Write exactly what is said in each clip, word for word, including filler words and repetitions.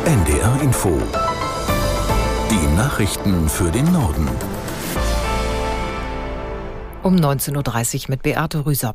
N D R Info. Die Nachrichten für den Norden. Um neunzehn Uhr dreißig mit Beate Rüsop.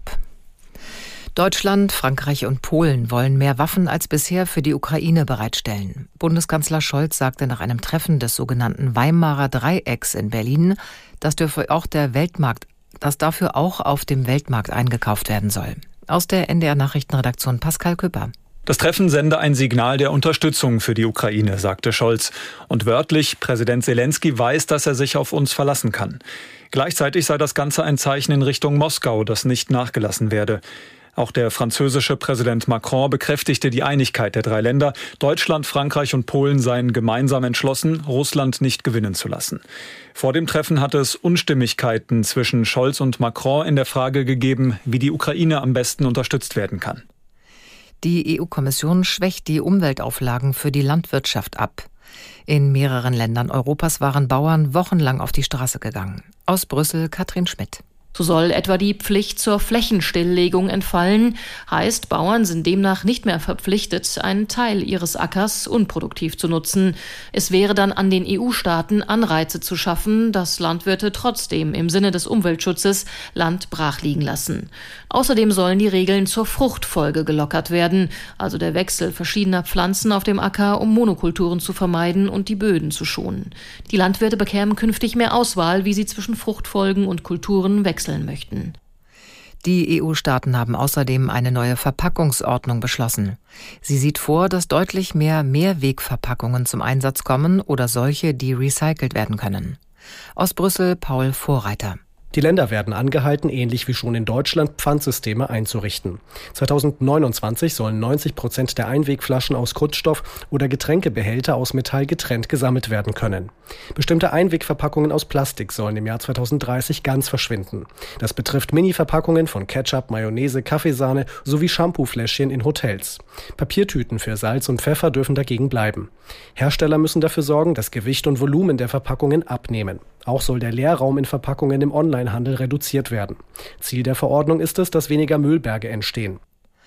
Deutschland, Frankreich und Polen wollen mehr Waffen als bisher für die Ukraine bereitstellen. Bundeskanzler Scholz sagte nach einem Treffen des sogenannten Weimarer Dreiecks in Berlin, dass dafür auch der Weltmarkt, dass dafür auch auf dem Weltmarkt eingekauft werden soll. Aus der N D R-Nachrichtenredaktion Pascal Küpper. Das Treffen sende ein Signal der Unterstützung für die Ukraine, sagte Scholz. Und wörtlich, Präsident Selenskyj weiß, dass er sich auf uns verlassen kann. Gleichzeitig sei das Ganze ein Zeichen in Richtung Moskau, das nicht nachgelassen werde. Auch der französische Präsident Macron bekräftigte die Einigkeit der drei Länder. Deutschland, Frankreich und Polen seien gemeinsam entschlossen, Russland nicht gewinnen zu lassen. Vor dem Treffen hatte es Unstimmigkeiten zwischen Scholz und Macron in der Frage gegeben, wie die Ukraine am besten unterstützt werden kann. Die E U-Kommission schwächt die Umweltauflagen für die Landwirtschaft ab. In mehreren Ländern Europas waren Bauern wochenlang auf die Straße gegangen. Aus Brüssel Katrin Schmidt. So soll etwa die Pflicht zur Flächenstilllegung entfallen. Heißt, Bauern sind demnach nicht mehr verpflichtet, einen Teil ihres Ackers unproduktiv zu nutzen. Es wäre dann an den E U-Staaten, Anreize zu schaffen, dass Landwirte trotzdem im Sinne des Umweltschutzes Land brachliegen lassen. Außerdem sollen die Regeln zur Fruchtfolge gelockert werden, also der Wechsel verschiedener Pflanzen auf dem Acker, um Monokulturen zu vermeiden und die Böden zu schonen. Die Landwirte bekämen künftig mehr Auswahl, wie sie zwischen Fruchtfolgen und Kulturen wechseln möchten. Die E U-Staaten haben außerdem eine neue Verpackungsordnung beschlossen. Sie sieht vor, dass deutlich mehr Mehrwegverpackungen zum Einsatz kommen oder solche, die recycelt werden können. Aus Brüssel Paul Vorreiter. Die Länder werden angehalten, ähnlich wie schon in Deutschland, Pfandsysteme einzurichten. zweitausendneunundzwanzig sollen neunzig Prozent der Einwegflaschen aus Kunststoff oder Getränkebehälter aus Metall getrennt gesammelt werden können. Bestimmte Einwegverpackungen aus Plastik sollen im Jahr zweitausenddreißig ganz verschwinden. Das betrifft Mini-Verpackungen von Ketchup, Mayonnaise, Kaffeesahne sowie Shampoofläschchen in Hotels. Papiertüten für Salz und Pfeffer dürfen dagegen bleiben. Hersteller müssen dafür sorgen, dass Gewicht und Volumen der Verpackungen abnehmen. Auch soll der Leerraum in Verpackungen im Onlinehandel reduziert werden. Ziel der Verordnung ist es, dass weniger Müllberge entstehen.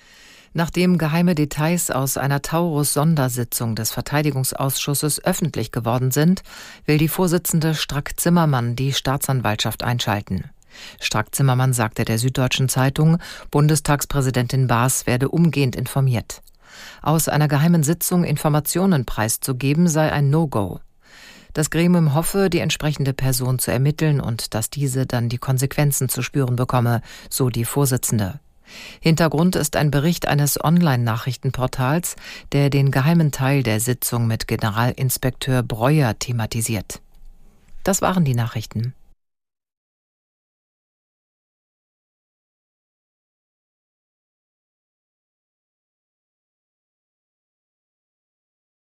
Nachdem geheime Details aus einer Taurus-Sondersitzung des Verteidigungsausschusses öffentlich geworden sind, will die Vorsitzende Strack-Zimmermann die Staatsanwaltschaft einschalten. Strack-Zimmermann sagte der Süddeutschen Zeitung, Bundestagspräsidentin Baas werde umgehend informiert. Aus einer geheimen Sitzung Informationen preiszugeben sei ein No-Go. Das Gremium hoffe, die entsprechende Person zu ermitteln und dass diese dann die Konsequenzen zu spüren bekomme, so die Vorsitzende. Hintergrund ist ein Bericht eines Online-Nachrichtenportals, der den geheimen Teil der Sitzung mit Generalinspekteur Breuer thematisiert. Das waren die Nachrichten.